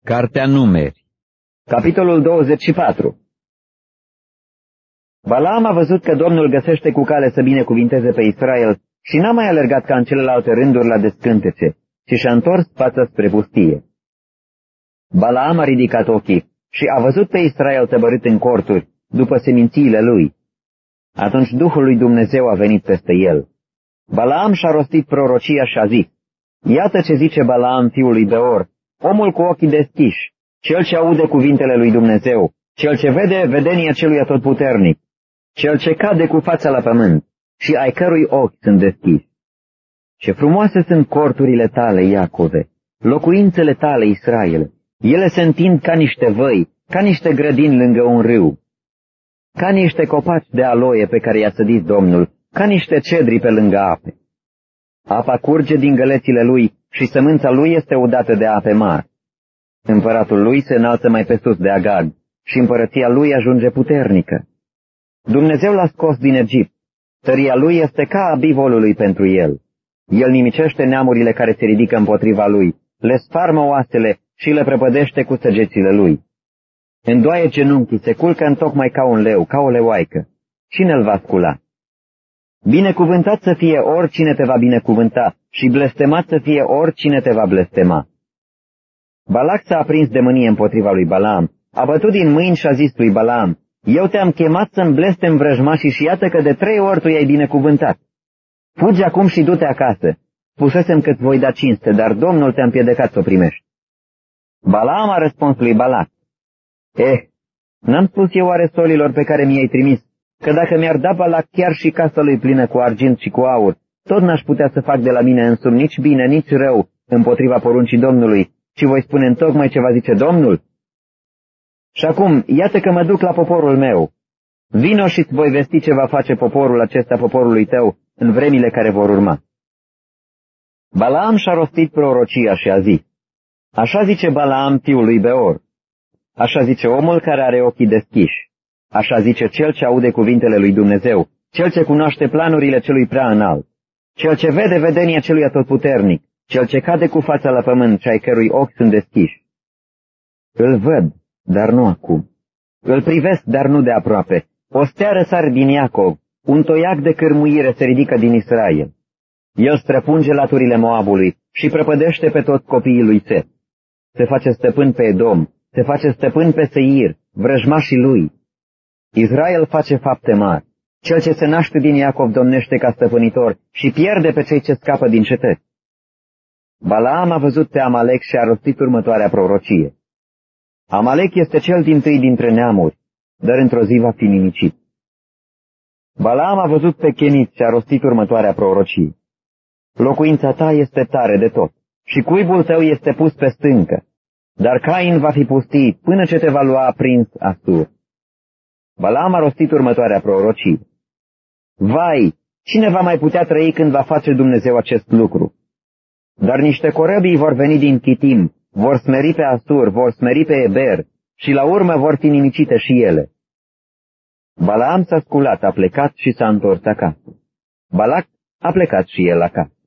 Cartea Numeri, capitolul 24. Balaam a văzut că Domnul găsește cu cale să binecuvinteze pe Israel și n-a mai alergat ca în celelalte rânduri la descântece, ci și-a întors fața spre pustie. Balaam a ridicat ochii și a văzut pe Israel tăbărât în corturi, după semințiile lui. Atunci Duhul lui Dumnezeu a venit peste el. Balaam și-a rostit prorocia și a zis: Iată ce zice Balaam fiul lui Beor, omul cu ochii deschiși, cel ce aude cuvintele lui Dumnezeu, cel ce vede vedenia celui atotputernic, cel ce cade cu fața la pământ și ai cărui ochi sunt deschiși. Ce frumoase sunt corturile tale, Iacove, locuințele tale, Israel. Ele se întind ca niște văi, ca niște grădini lângă un râu, ca niște copaci de aloie pe care i-a sădit Domnul, ca niște cedri pe lângă ape. Apa curge din gălețile lui și sămânța lui este udată de ape mari. Împăratul lui se înalță mai pe sus de Agag și împărăția lui ajunge puternică. Dumnezeu l-a scos din Egipt, tăria lui este ca a bivolului pentru el. El nimicește neamurile care se ridică împotriva lui, le sfarmă oasele și le prăpădește cu săgețile lui. Îndoaie genunchii, se culcă întocmai ca un leu, ca o leoaică. Cine îl va scula? Binecuvântat să fie oricine te va binecuvânta și blestemat să fie oricine te va blestema. Balac s-a aprins de mânie împotriva lui Balaam, a bătut din mâini și a zis lui Balaam: Eu te-am chemat să-mi blestem vrăjmașii și iată că de 3 ori tu i-ai binecuvântat. Fugi acum și du-te acasă. Spusesem că-ți voi da cinste, dar Domnul te-a împiedicat să o primești. Balaam a răspuns lui Balac: N-am spus eu oare solilor pe care mi-ai trimis, că dacă mi-ar da Balac chiar și casa lui plină cu argint și cu aur, tot n-aș putea să fac de la mine însumi nici bine, nici rău împotriva poruncii Domnului, ci voi spune întocmai ce va zice Domnul? Și acum, iată că mă duc la poporul meu. Vino și-ți voi vesti ce va face poporul acesta poporului tău în vremile care vor urma. Balaam și-a rostit prorocia și a zis: Așa zice Balaam fiul lui Beor, așa zice omul care are ochii deschiși, așa zice cel ce aude cuvintele lui Dumnezeu, cel ce cunoaște planurile celui prea înalt, cel ce vede vedenia celui atotputernic, cel ce cade cu fața la pământ și ai cărui ochi sunt deschiși. Îl văd, dar nu acum. Îl privesc, dar nu de aproape. O stea răsare din Iacov, un toiac de cârmuire se ridică din Israel. El străpunge laturile Moabului și prăpădește pe toți copiii lui Set. Se face stăpân pe Edom, se face stăpân pe Seir, vrăjmașii lui. Israel face fapte mari. Cel ce se naște din Iacov domnește ca stăpânitor și pierde pe cei ce scapă din cetăți. Balaam a văzut pe Amalek și a rostit următoarea prorocie: Amalek este cel dintâi dintre neamuri, dar într-o zi va fi nimicit. Balaam a văzut pe Kenit și a rostit următoarea prorocie: Locuința ta este tare de tot și cuibul tău este pus pe stâncă, dar Cain va fi pustit până ce te va lua aprins Asur. Balaam a rostit următoarea prorocie: Vai, cine va mai putea trăi când va face Dumnezeu acest lucru? Dar niște corăbii vor veni din Chitim, vor smeri pe Asur, vor smeri pe Eber și la urmă vor fi nimicite și ele. Balaam s-a sculat, a plecat și s-a întors acasă. Balac a plecat și el acasă.